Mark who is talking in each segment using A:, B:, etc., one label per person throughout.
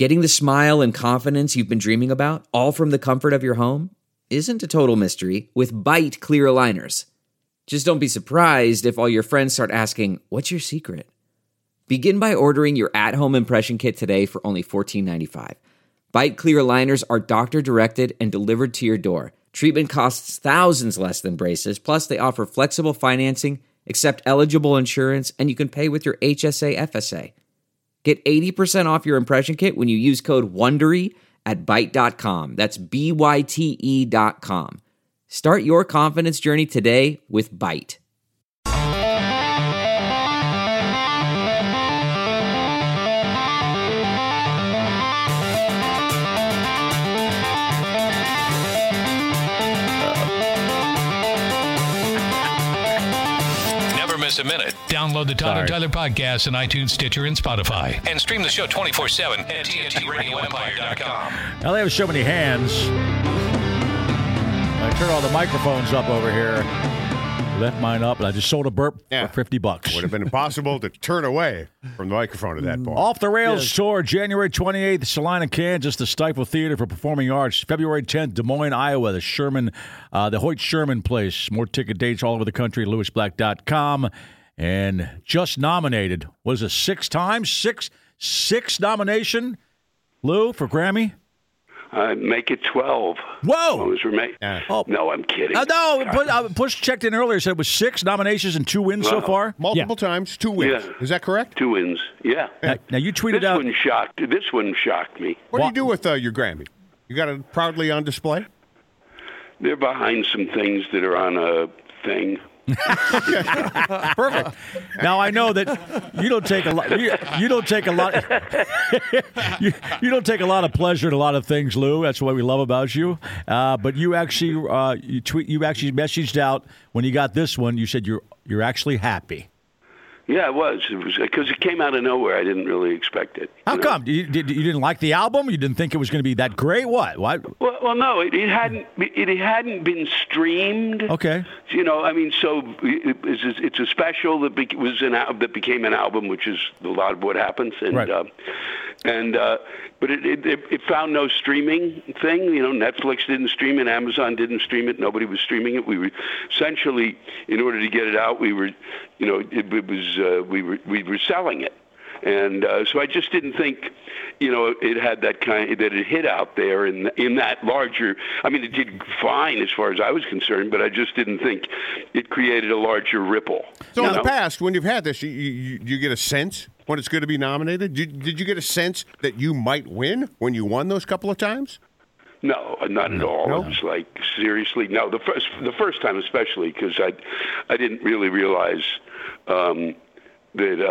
A: Getting the smile and confidence you've been dreaming about, all from the comfort of your home, isn't a total mystery with Byte clear aligners. Just don't be surprised if all your friends start asking, "What's your secret?" Begin by ordering your at-home impression kit today for only $14.95. Byte clear aligners are doctor-directed and delivered to your door. Treatment costs thousands less than braces, plus they offer flexible financing, accept eligible insurance, and you can pay with your HSA FSA. Get 80% off your impression kit when you use code WONDERY at Byte.com. That's BYTE.com. Start your confidence journey today with Byte.
B: A minute.
C: Download the Todd and Tyler podcast on iTunes, Stitcher, and Spotify.
B: And stream the show 24/7 at TNTRadioEmpire.com.
D: Now they have so many hands. I turned all the microphones up over here. Left mine up, and I just sold a burp for $50.
E: Would have been impossible to turn away from the microphone at that point.
D: Off the Rails Tour, January 28th, Salina, Kansas, the Stifel Theater for Performing Arts. February 10th, Des Moines, Iowa, the Hoyt Sherman Place. More ticket dates all over the country, lewisblack.com. And just nominated, was it 6 times? Six nomination, Lou, for Grammy?
F: Make it 12.
D: Whoa!
F: No, I'm kidding.
D: Push checked in earlier, said it was 6 nominations and 2 wins so far.
E: Multiple times, 2 wins.
F: Yeah.
E: Is that correct?
F: 2 wins, yeah.
D: Now you tweeted out.
F: This one shocked me.
E: What do you do with your Grammy? You got it proudly on display?
F: They're behind some things that are on a thing.
E: Perfect.
D: Now I know that you don't take a lot. You don't take a lot. You don't take a lot of pleasure in a lot of things, Lou. That's what we love about you. But you actually you actually messaged out when you got this one. You said you're actually happy.
F: Yeah, it was. It was because it came out of nowhere. I didn't really expect it.
D: How come? You didn't like the album? You didn't think it was going to be that great? What?
F: Well, no, it hadn't been streamed.
D: Okay.
F: So it's a special that became an album, which is a lot of what happens. And
D: right.
F: But it found no streaming thing. Netflix didn't stream it, Amazon didn't stream it, nobody was streaming it. We were essentially, in order to get it out, we were selling it, and so I just didn't think, it had that that it hit out there in that larger. I mean, it did fine as far as I was concerned, but I just didn't think it created a larger ripple.
E: So in the past, when you've had this, you get a sense when it's going to be nominated? Did you get a sense that you might win when you won those couple of times?
F: No, not at all.
E: No?
F: It was like, seriously, no. The first time especially, because I didn't really realize that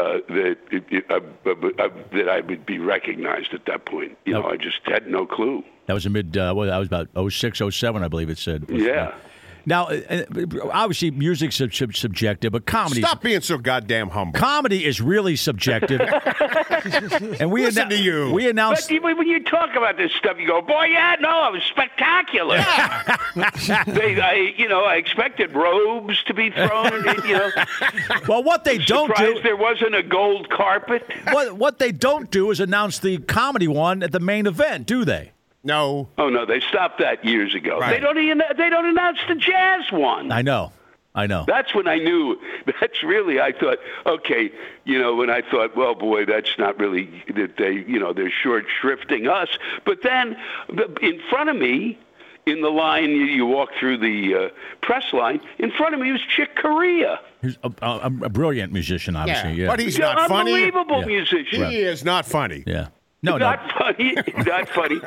F: I would be recognized at that point. I just had no clue.
D: That was that was about 06, 07, I believe it said.
F: Yeah.
D: Now, obviously, music's subjective, but comedy.
E: Stop being so goddamn humble.
D: Comedy is really subjective. And
E: Listen to you.
D: We announced.
F: But when you talk about this stuff, you go, "Boy, yeah, no, it was spectacular." Yeah. I expected robes to be thrown.
D: Well, what they don't do.
F: There wasn't a gold carpet.
D: What they don't do is announce the comedy one at the main event, do they?
E: No.
F: Oh no, they stopped that years ago.
E: Right.
F: They don't announce the jazz one.
D: I know.
F: That's when I knew. That's really. I thought, okay, when I thought, well, boy, that's not really that they're short shrifting us. But then, in front of me, in the line, you walk through the press line. In front of me was Chick Corea.
D: He's a brilliant musician, obviously. Yeah.
E: But he's not funny.
F: Unbelievable musician.
E: He is not funny.
D: Yeah.
F: Not funny. Not funny.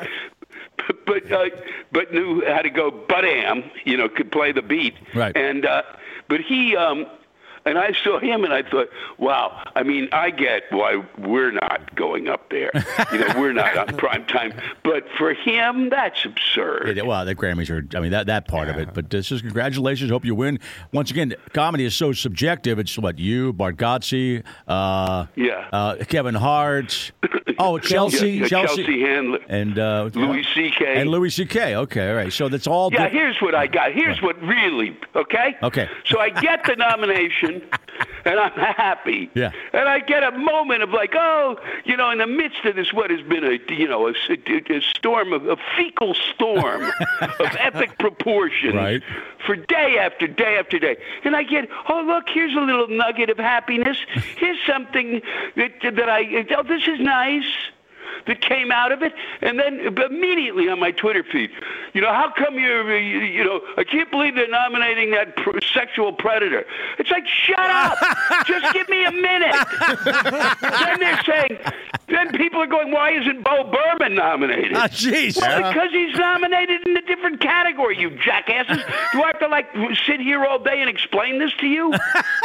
F: But knew how to go but-am, could play the beat.
D: Right.
F: And but he and I saw him and I thought, wow, I mean, I get why we're not going up there. We're not on prime time. But for him, that's absurd.
D: Well, the Grammys are, that part of it. But this is congratulations. Hope you win. Once again, comedy is so subjective. It's you, Bargatze, Kevin Hart. Oh, Chelsea
F: Handler.
D: And
F: Louis C.K.
D: And Louis C.K. Okay, all right. So that's all.
F: Yeah, here's what I got. Here's what really, okay?
D: Okay.
F: So I get the nomination and I'm happy.
D: Yeah.
F: And I get a moment of like, oh, in the midst of this, what has been a storm, a fecal storm of epic proportions
D: Right.
F: for day after day after day. And I get, oh, look, here's a little nugget of happiness. Here's something that this is nice. That came out of it, and then immediately on my Twitter feed, how come I can't believe they're nominating that sexual predator. It's like, shut up! Just give me a minute. Then they're saying, then people are going, why isn't Bo Berman nominated?
D: Jeez.
F: Well, because he's nominated in a different category, you jackasses. Do I have to sit here all day and explain this to you?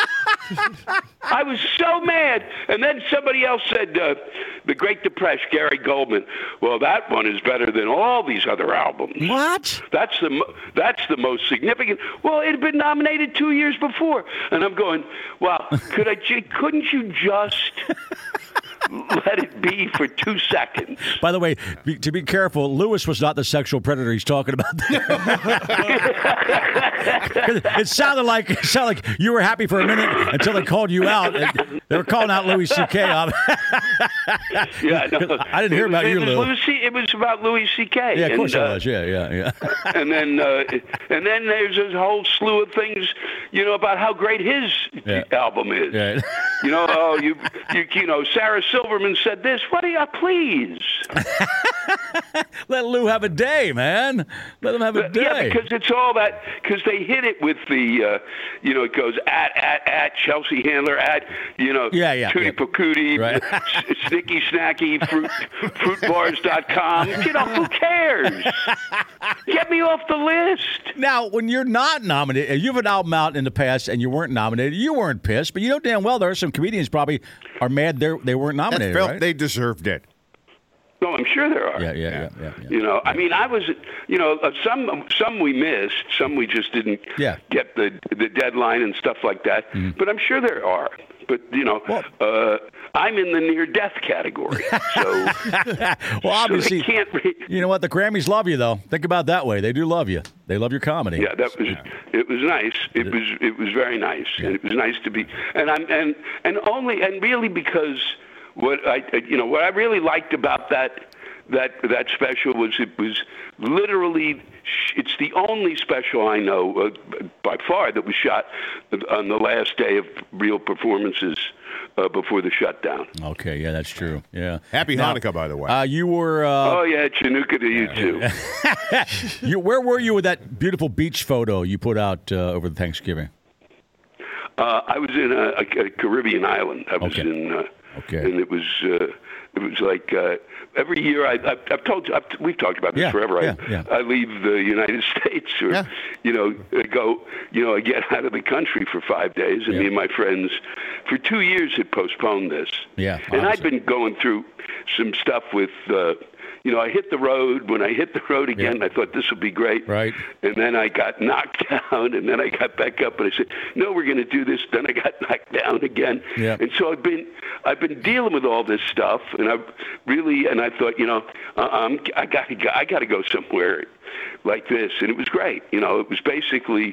F: I was so mad. And then somebody else said, The Great Depression, Gary Goldman. Well, that one is better than all these other albums.
D: What?
F: That's the most significant. Well, it had been nominated 2 years before. And I'm going, well, couldn't you just let it be for 2 seconds?
D: By the way, to be careful, Lewis was not the sexual predator he's talking about there. It sounded like you were happy for a minute until they called you out. They were calling out Louis C.K.
F: Yeah, no,
D: I didn't hear about you, Lou.
F: It was about Louis C.K.
D: Yeah, of course it was. Yeah.
F: and then there's a whole slew of things, about how great his album is.
D: Yeah.
F: Sarah Silverman said this. What are you, please?
D: Let Lou have a day, man. Let him have a day.
F: Yeah, because it's all that. Because they hit it with the, it goes at Chelsea Handler at Tutti Pacuti,
D: right.
F: Snicky Snacky, fruitbars.com. Who cares? Get me off the list.
D: Now, when you're not nominated, you have an album out in the past and you weren't nominated, you weren't pissed, but you know damn well there are some comedians probably are mad they weren't nominated, right?
E: They deserved it.
F: No, I'm sure there are.
D: Yeah.
F: I mean, I was, some we missed, some we just didn't get the deadline and stuff like that.
D: Mm-hmm.
F: But I'm sure there are. But, I'm in the near-death category. So,
D: well, obviously,
F: so they can't
D: you know what? The Grammys love you, though. Think about it that way. They do love you. They love your comedy.
F: Yeah, it was nice. It was very nice.
D: Yeah.
F: And it was nice to be, and really because what I really liked about that special was it was literally, it's the only special I know by far that was shot on the last day of real performances before the shutdown.
D: Okay, yeah, that's true. Yeah.
E: Happy Hanukkah, by the way.
D: You were.
F: Oh yeah, Chinooka to you too.
D: Where were you with that beautiful beach photo you put out over the Thanksgiving?
F: I was in a Caribbean island. I was in. And it was like every year I've told you, we've talked about this forever. I leave the United States or go I get out of the country for 5 days, and me and my friends for 2 years had postponed this.
D: Yeah,
F: and I'd been going through some stuff with. I hit the road. When I hit the road again, I thought this would be great.
D: Right.
F: And then I got knocked down, and then I got back up, and I said, "No, we're going to do this." Then I got knocked down again.
D: Yeah.
F: And so I've been dealing with all this stuff, and I thought, I got to go somewhere like this, and it was great. It was basically.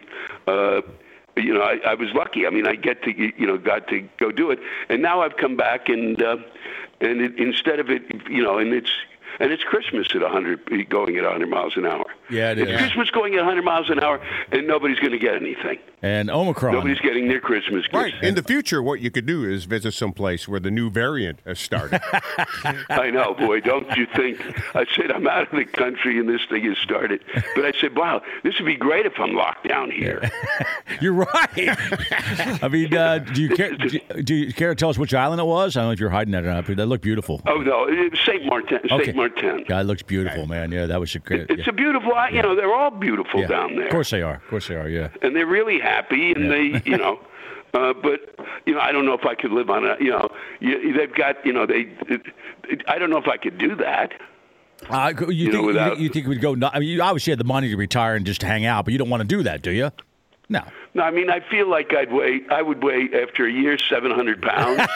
F: I was lucky. I mean, I got to go do it, and now I've come back, and instead of it, and it's Christmas at going at 100 miles an hour.
D: Yeah, it is.
F: It's Christmas going at 100 miles an hour, and nobody's going to get anything.
D: And Omicron.
F: Nobody's getting their Christmas gifts.
E: Right. In the future, what you could do is visit some place where the new variant has started.
F: I know, boy, don't you think? I said, I'm out of the country, and this thing has started. But I said, wow, this would be great if I'm locked down here.
D: You're right. I mean, do you care to tell us which island it was? I don't know if you're hiding that or not, but that looked beautiful.
F: Oh, no, it was St. Martin.
D: Okay.
F: St. Martin.
D: Yeah, it looks beautiful, man. Yeah, that was a great.
F: It's a beautiful, they're all beautiful down there.
D: Of course they are, yeah.
F: And they're really happy, and they, but, I don't know if I could live on they've got, I don't know if I could do that.
D: You think we'd go, I mean, you obviously had the money to retire and just hang out, but you don't want to do that, do you? No.
F: No, I mean, I feel like I would weigh after a year 700 pounds,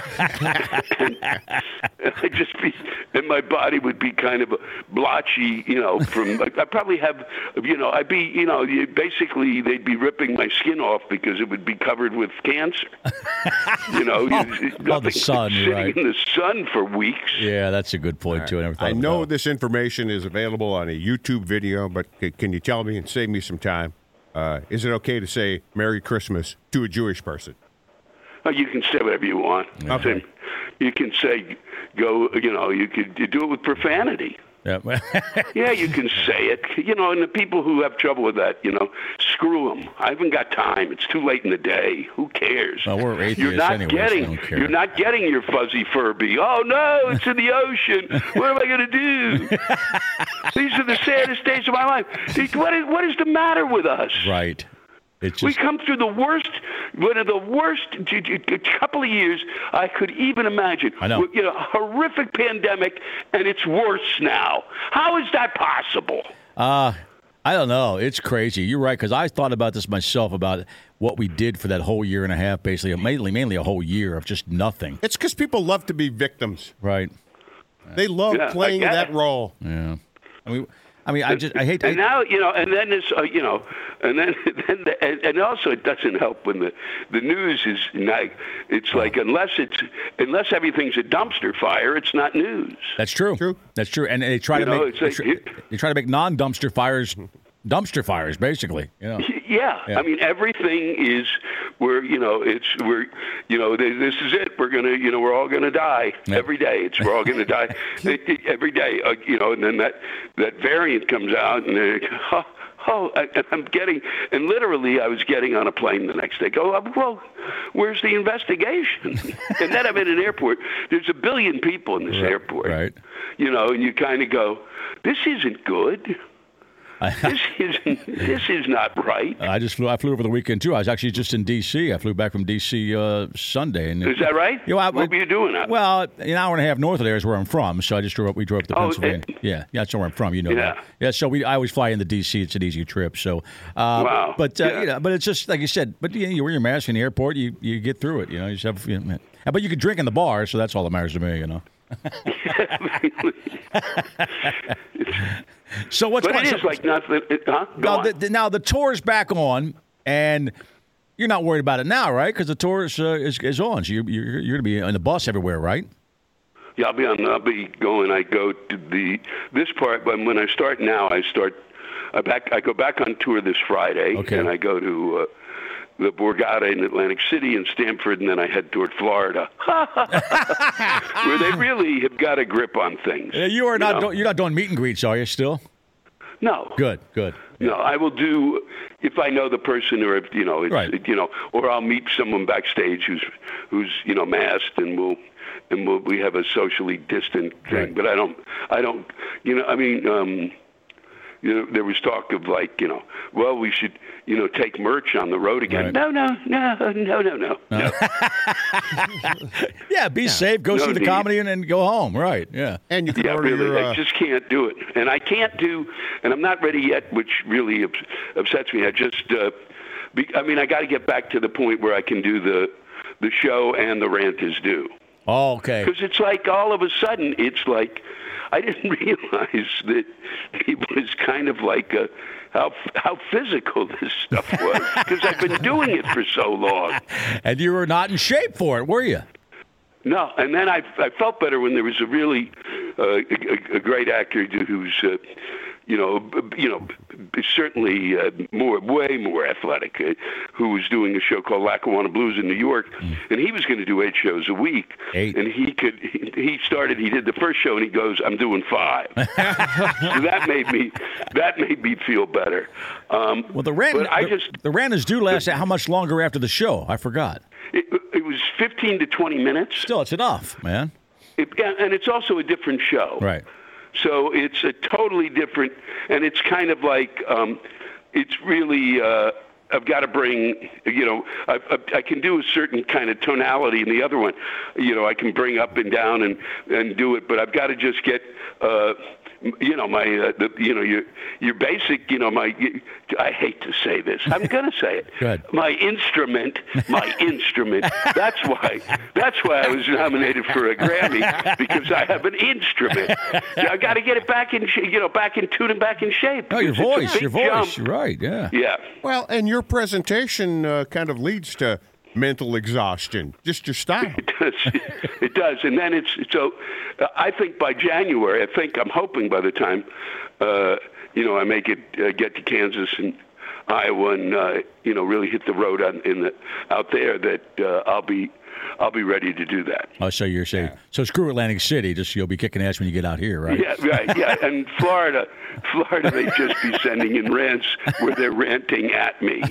F: and my body would be kind of blotchy, from. I probably have, I'd be, basically they'd be ripping my skin off because it would be covered with cancer.
D: The sun,
F: sitting
D: right?
F: in the sun for weeks.
D: Yeah, that's a good point too.
E: I know this information is available on a YouTube video, but can you tell me and save me some time? Is it okay to say Merry Christmas to a Jewish person?
F: You can say whatever you want.
E: Okay.
F: You can say, you do it with profanity.
D: Yeah.
F: Yeah, you can say it. And the people who have trouble with that, screw them. I haven't got time. It's too late in the day. Who cares?
D: Well, we're atheists
F: you're not
D: anyway, so I don't care.
F: You're not getting your fuzzy Furby. Oh, no, it's in the ocean. What am I going to do? These are the saddest days of my life. What is the matter with us?
D: Right. It's
F: We
D: just,
F: come through one of the worst couple of years I could even imagine.
D: I know.
F: Horrific pandemic, and it's worse now. How is that possible?
D: I don't know. It's crazy. You're right, because I thought about this myself, about what we did for that whole year and a half, basically, mainly a whole year of just nothing.
E: It's because people love to be victims.
D: Right.
E: They love playing that role.
D: Yeah. I mean, I hate.
F: And now, and then this, and also it doesn't help when the news is like, it's like unless everything's a dumpster fire, it's not news.
D: That's true. That's true. And they try they try to make non-dumpster fires dumpster fires, basically.
F: Yeah. I mean, everything is this is it. We're all gonna die every day. We're all gonna die every day. And then that variant comes out, and and literally I was getting on a plane the next day. Well, where's the investigation? And then I'm in an airport. There's 1 billion people in this airport.
D: Right.
F: And you kind of go, this isn't good. This is not right.
D: I flew over the weekend too. I was actually just in D.C. I flew back from D.C. Sunday. And
F: is that right? What were you doing?
D: Well, an hour and a half north of there is where I'm from, so I just drove up to Pennsylvania. Yeah, that's where I'm from. That. Yeah. So I always fly into D.C. It's an easy trip. So,
F: wow.
D: But but it's just like you said. But you wear your mask in the airport. You get through it. You just have. But you could drink in the bar, so that's all that matters to me. So what's going on?
F: It is like nothing.
D: Now the tour's back on, and you're not worried about it now, right? Because the tour is on. So you're going to be on the bus everywhere, right?
F: Yeah, I'll be going. I go to this part, but when I start now, I go back on tour this Friday, and I go to the Borgata in Atlantic City and Stamford, and then I head toward Florida, where they really have got a grip on things.
D: You're not doing meet and greets, are you still?
F: No.
D: Good.
F: No, I will do if I know the person, or if or I'll meet someone backstage who's masked, and we have a socially distant thing. Right. But I don't. There was talk of we should, take merch on the road again.
D: Right.
F: No.
D: Yeah, be safe. Go see the comedy and go home. Right. Yeah.
E: And you can order
F: I just can't do it, and I can't do, and I'm not ready yet, which really upsets me. I just, I got to get back to the point where I can do the show and the rant is due.
D: Oh, okay.
F: Because it's like all of a sudden, it's like I didn't realize that it was kind of like how physical this stuff was, because I've been doing it for so long.
D: And you were not in shape for it, were you?
F: No, and then I felt better when there was a really a great actor who's certainly way more athletic, who was doing a show called Lackawanna Blues in New York, and he was going to do 8 shows a week.
D: 8.
F: And he did the first show, and he goes, "I'm doing 5." So that made me feel better.
D: Well, the rant is due last. How much longer after the show? I forgot.
F: It was 15 to 20 minutes.
D: Still, it's enough, man.
F: And it's also a different show.
D: Right.
F: So it's a totally different, and it's kind of like, it's really, I've got to bring, I can do a certain kind of tonality in the other one. I can bring up and down and do it, but I've got to just get, your basic, I hate to say this. I'm going to say it.
D: Good.
F: My instrument. That's why I was nominated for a Grammy, because I have an instrument. I got to get it back in tune and back in shape.
D: Oh, your voice.
F: Jump.
D: You're right, yeah.
F: Yeah.
E: Well, and your presentation kind of leads to mental exhaustion, just your style.
F: It does. And then I think by January, I'm hoping by the time, I make it, get to Kansas and Iowa and, really hit the road out there, that I'll be ready to do that.
D: Oh, so you're saying, so screw Atlantic City, just you'll be kicking ass when you get out here, right?
F: Yeah, right, yeah. And Florida, they just be sending in rants where they're ranting at me.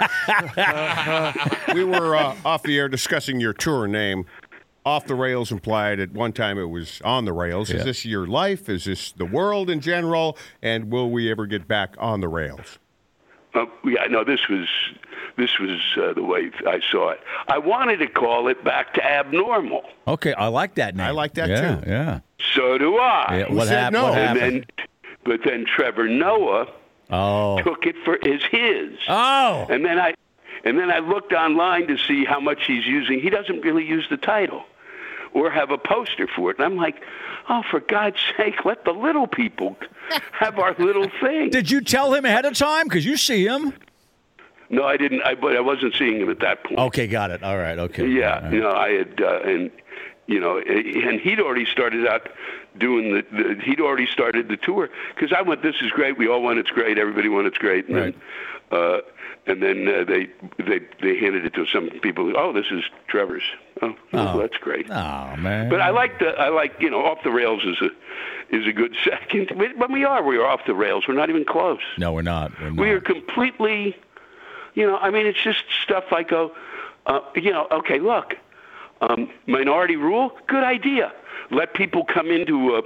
E: We were off the air discussing your tour name. Off the Rails implied at one time it was on the rails.
D: Yeah.
E: Is this your life? Is this the world in general? And will we ever get back on the rails?
F: This was the way I saw it. I wanted to call it Back to Abnormal.
D: Okay, I like that name.
E: I like that
D: too. Yeah.
F: So do I.
D: Yeah. What happened?
E: no?
D: What happened?
F: But then Trevor Noah took it for his.
D: Oh.
F: And then I looked online to see how much he's using. He doesn't really use the title or have a poster for it. And I'm like, oh, for God's sake, let the little people have our little thing.
D: Did you tell him ahead of time? Because you see him.
F: No, I didn't. But I wasn't seeing him at that point.
D: Okay, got it. All right, okay.
F: Yeah,
D: All right.
F: I had, and he'd already started out doing he'd already started the tour, because I went, this is great, we all went, it's great, everybody went, it's great, and
D: right.
F: then they handed it to some people. Oh, this is Trevor's. Oh, that's great.
D: Oh man.
F: But I like Off the Rails is a good second. When we are off the rails. We're not even close.
D: No, we're not.
F: We are completely. It's just stuff I go. Okay, look. Minority rule, good idea. Let people come into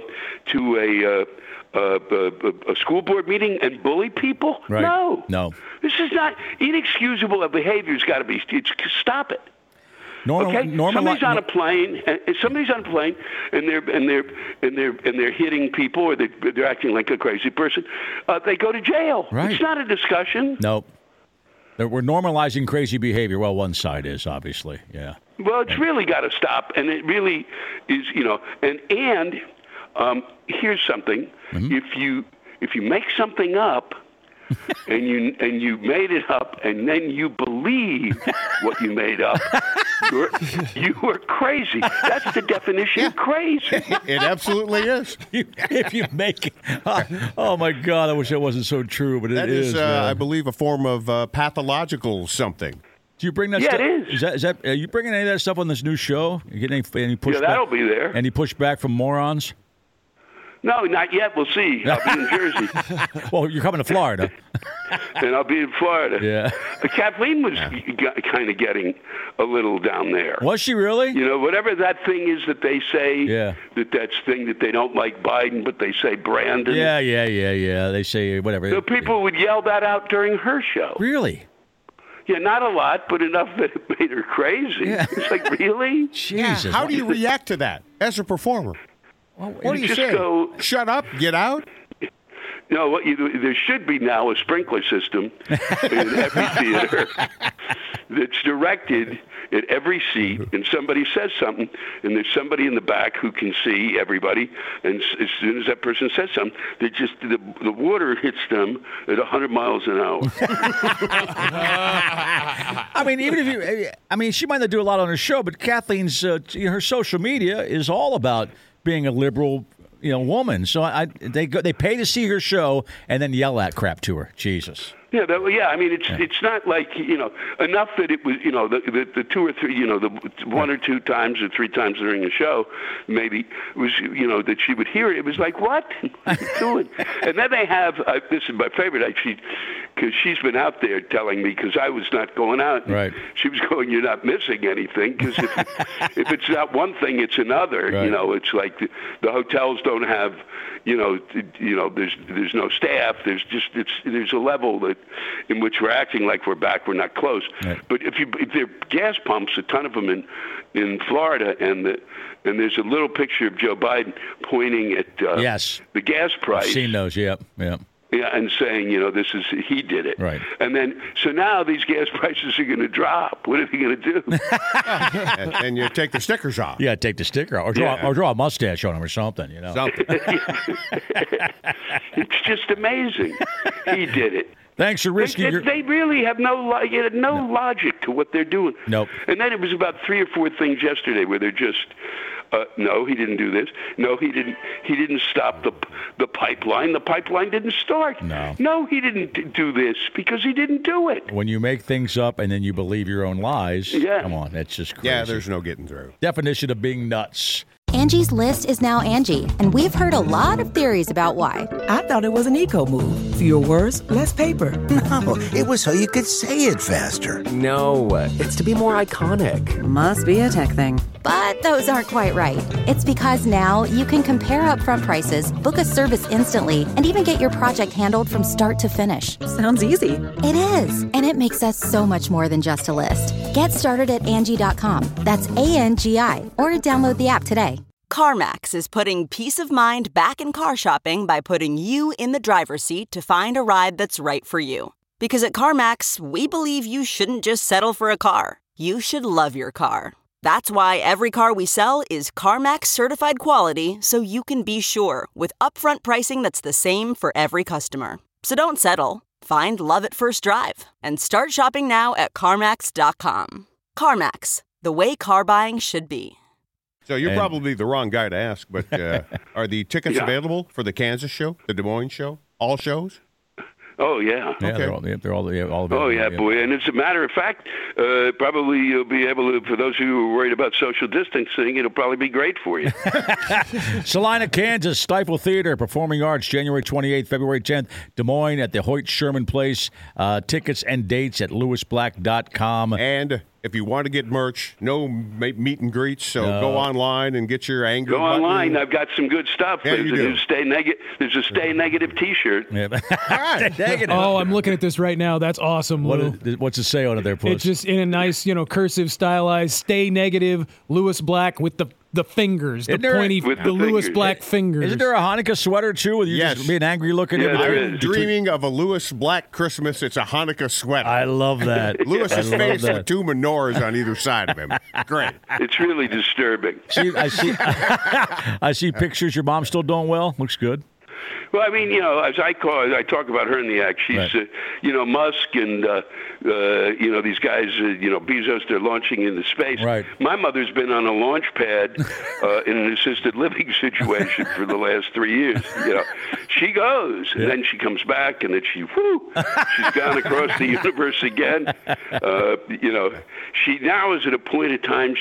F: a school board meeting and bully people?
D: Right. No.
F: This is not inexcusable behavior's got to be. Stop it. Somebody's on a plane, and they're hitting people, or they're acting like a crazy person. They go to jail.
D: Right.
F: It's not a discussion.
D: Nope. We're normalizing crazy behavior. Well, one side is, obviously, yeah.
F: Well, it's really got to stop, and it really is, and here's something: if you make something up, and you made it up, and then you believe what you made up, you were crazy. That's the definition of crazy.
E: It absolutely is.
D: If you make it, oh my God, I wish that wasn't so true, but
E: that is I believe, a form of pathological something.
D: Do you bring that
F: stuff?
D: Yeah,
F: it is.
D: Is that are you bringing any of that stuff on this new show? You getting any pushback?
F: Yeah, that'll be there.
D: Any pushback from morons?
F: No, not yet. We'll see. I'll be in Jersey.
D: Well, you're coming to Florida.
F: And I'll be in Florida.
D: Yeah.
F: Kathleen was kind of getting a little down there.
D: Was she really?
F: Whatever that thing is that they say, that's thing that they don't like Biden, but they say Brandon.
D: Yeah. They say whatever.
F: So people would yell that out during her show.
D: Really?
F: Yeah, not a lot, but enough that it made her crazy. Yeah. It's like, really?
D: Jesus.
E: Yeah. How do you react to that as a performer? Well, what do you say? Shut up, get out?
F: No, there should be now a sprinkler system in every theater that's directed at every seat, and somebody says something, and there's somebody in the back who can see everybody, and as soon as that person says something, the water hits them at 100 miles an hour.
D: She might not do a lot on her show, but Kathleen's her social media is all about being a liberal, woman. So they pay to see her show and then yell that crap to her. Jesus.
F: Yeah, it's not like enough that it was the two or three the one or two times or three times during the show maybe was that she would hear it. It was like, what are you doing? And then they have this is my favorite actually, because she's been out there telling me, because I was not going out.
D: Right.
F: She was going, you're not missing anything, because if it's not one thing, it's another.
D: Right.
F: It's like the hotels don't have, there's no staff. There's a level in which we're acting like we're back. We're not close.
D: Right.
F: But if there are gas pumps, a ton of them in Florida, and there's a little picture of Joe Biden pointing at
D: yes.
F: the gas price.
D: I've seen those, yep.
F: Yeah, and saying, he did it.
D: Right.
F: And then, so now these gas prices are going to drop. What are they going to do?
E: and you take the stickers off.
D: Yeah, take the sticker off. Or draw a mustache on them or something,
E: Something.
F: It's just amazing. He did it.
D: Thanks for risking
F: They really have no logic to what they're doing.
D: Nope.
F: And then it was about 3 or 4 things yesterday where they're just, no, he didn't do this. No, he didn't stop the pipeline. The pipeline didn't start. No, he didn't do this because he didn't do it.
D: When you make things up and then you believe your own lies, come on, that's just crazy.
E: Yeah, there's no getting through.
D: Definition of being nuts.
G: Angie's List is now Angie, and we've heard a lot of theories about why.
H: I thought it was an eco move. Fewer words, less paper.
I: No, it was so you could say it faster.
J: No, it's to be more iconic.
H: Must be a tech thing.
G: But those aren't quite right. It's because now you can compare upfront prices, book a service instantly, and even get your project handled from start to finish.
H: Sounds easy.
G: It is, and it makes us so much more than just a list. Get started at Angie.com. That's ANGI, or download the app today.
K: CarMax is putting peace of mind back in car shopping by putting you in the driver's seat to find a ride that's right for you. Because at CarMax, we believe you shouldn't just settle for a car. You should love your car. That's why every car we sell is CarMax certified quality, so you can be sure with upfront pricing that's the same for every customer. So don't settle. Find love at first drive and start shopping now at CarMax.com. CarMax, the way car buying should be.
E: So you're probably the wrong guy to ask, but are the tickets available for the Kansas show, the Des Moines show, all shows?
F: Oh, yeah.
D: Yeah,
E: okay.
D: they're all available.
F: Oh, yeah, boy. And as a matter of fact, probably you'll be able to, for those of you who are worried about social distancing, it'll probably be great for you.
D: Salina, Kansas, Stifel Theater, Performing Arts, January 28th, February 10th, Des Moines at the Hoyt Sherman Place. Tickets and dates at lewisblack.com.
E: And if you want to get merch, no meet and greets, so go online and get your angry
F: Go
E: button.
F: online. I've got some good stuff.
E: Yeah,
F: There's a Stay Negative T-shirt.
D: Yeah.
E: All right.
L: Oh, I'm looking at this right now. That's awesome, Lou.
D: What's it say on it there, Puss?
L: It's just in a nice, cursive, stylized, Stay Negative, Lewis Black with the fingers, the pointy, the Lewis Black fingers.
D: Isn't there a Hanukkah sweater, too, with you just being angry looking at
E: I'm dreaming of a Lewis Black Christmas. It's a Hanukkah sweater.
D: I love that.
E: Lewis's face with 2 menorahs on either side of him. Great.
F: It's really disturbing.
D: I see pictures. Your mom's still doing well. Looks good.
F: Well, I mean, as I talk about her in the act. She's,
D: right.
F: Musk and, these guys, Bezos, they're launching into space.
D: Right.
F: My mother's been on a launch pad in an assisted living situation for the last 3 years. She goes, and then she comes back, and then she's gone across the universe again. She now is at a point in time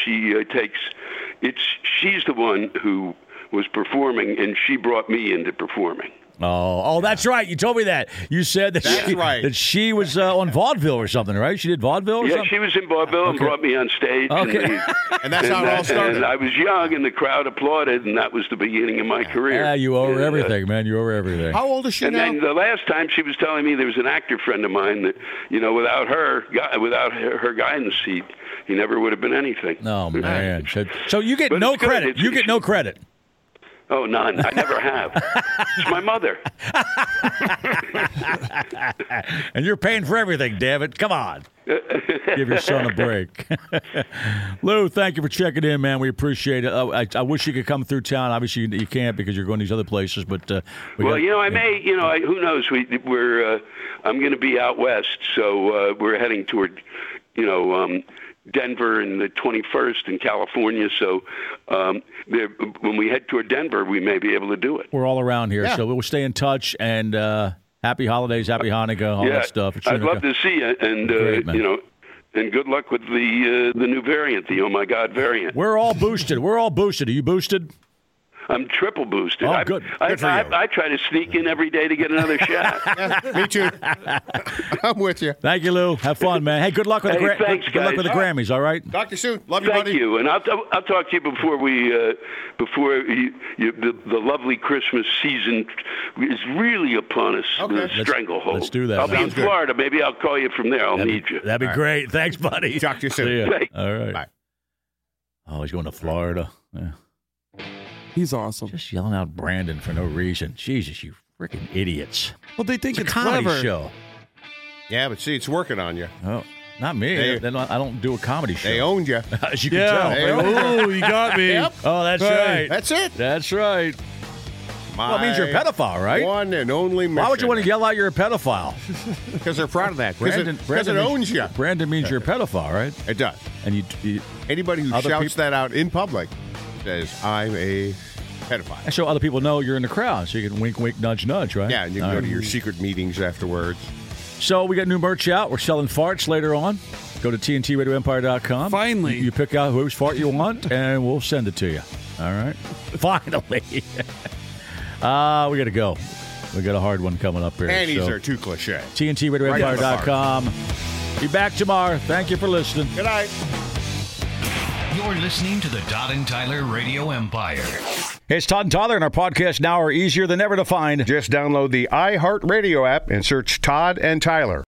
F: she's the one who was performing, and she brought me into performing.
D: Oh, that's right. You told me that. You said that that she was on vaudeville or something, right? She did vaudeville or something?
F: Yeah, she was in vaudeville and brought me on stage.
D: Okay.
E: And that's how it all started.
F: And I was young, and the crowd applaued, and that was the beginning of my career.
D: Yeah, you owe her everything, man. You owe her everything.
E: How old is she now?
F: And the last time she was telling me there was an actor friend of mine that, without her guidance, he never would have been anything.
D: Oh, man. So you get no credit. You get no credit.
F: Oh, none. I never have. It's my mother.
D: And you're paying for everything, damn it. Come on. Give your son a break. Lou, thank you for checking in, man. We appreciate it. I wish you could come through town. Obviously, you can't because you're going to these other places. But
F: I may. Who knows? I'm going to be out west, so we're heading toward, Denver and the 21st in California. So when we head toward Denver, we may be able to do it.
D: We're all around here, so we'll stay in touch. And happy holidays, happy Hanukkah, all that stuff.
F: I'd love to see you, and
D: great,
F: and good luck with the new variant, the Oh My God variant.
D: We're all boosted. Are you boosted?
F: I'm triple boosted.
E: Oh, good. Good for you.
F: I try to sneak in every day to get another shot.
E: Yeah, me too. I'm with you.
D: Thank you, Lou. Have fun, man. Hey, good luck with
F: thanks,
D: good luck with the Grammys. All right.
E: Talk to you soon. Love you,
F: Thank
E: buddy.
F: you, and I'll talk to you before the lovely Christmas season is really upon us.
E: Okay.
F: The stranglehold.
D: Let's do that.
F: I'll be in Florida. Maybe I'll call you from there. I'll need you.
D: That'd be great. Thanks, buddy.
E: Talk to you soon.
D: All right.
E: Bye.
D: Oh, he's going to Florida. Yeah.
M: He's awesome.
D: Just yelling out Brandon for no reason. Jesus, you freaking idiots.
M: Well, they think it's
D: a comedy
M: clever.
D: show.
E: Yeah, but see, it's working on you.
D: Oh, not me. I don't do a comedy show.
E: They owned you.
D: As you can tell.
M: Oh, you got me.
E: Yep.
D: Oh, that's right.
E: That's it.
D: That's right. Well, it means you're a pedophile, right?
E: One and only mission.
D: Why would you want to yell out you're a pedophile?
E: Because they're proud of that.
D: Brandon
E: Because it owns you.
D: Brandon means you're a pedophile, right?
E: It does.
D: And you
E: anybody who
D: other
E: shouts
D: people-
E: that out in public says, I'm a pedophile.
D: So other people know you're in the crowd, so you can wink, wink, nudge, nudge, right?
E: Yeah, and you can go to your secret meetings afterwards.
D: So we got new merch out. We're selling farts later on. Go to TNTRadioEmpire.com.
M: Finally.
D: You pick out whose fart you want, and we'll send it to you. All right? Finally. We got to go. We got a hard one coming up here.
E: Panties are too cliche.
D: TNTRadioEmpire.com. Be back tomorrow. Thank you for listening.
E: Good night.
C: You're listening to the Todd and Tyler Radio Empire.
D: Hey, it's Todd and Tyler, and our podcasts now are easier than ever to find.
E: Just download the iHeartRadio app and search Todd and Tyler.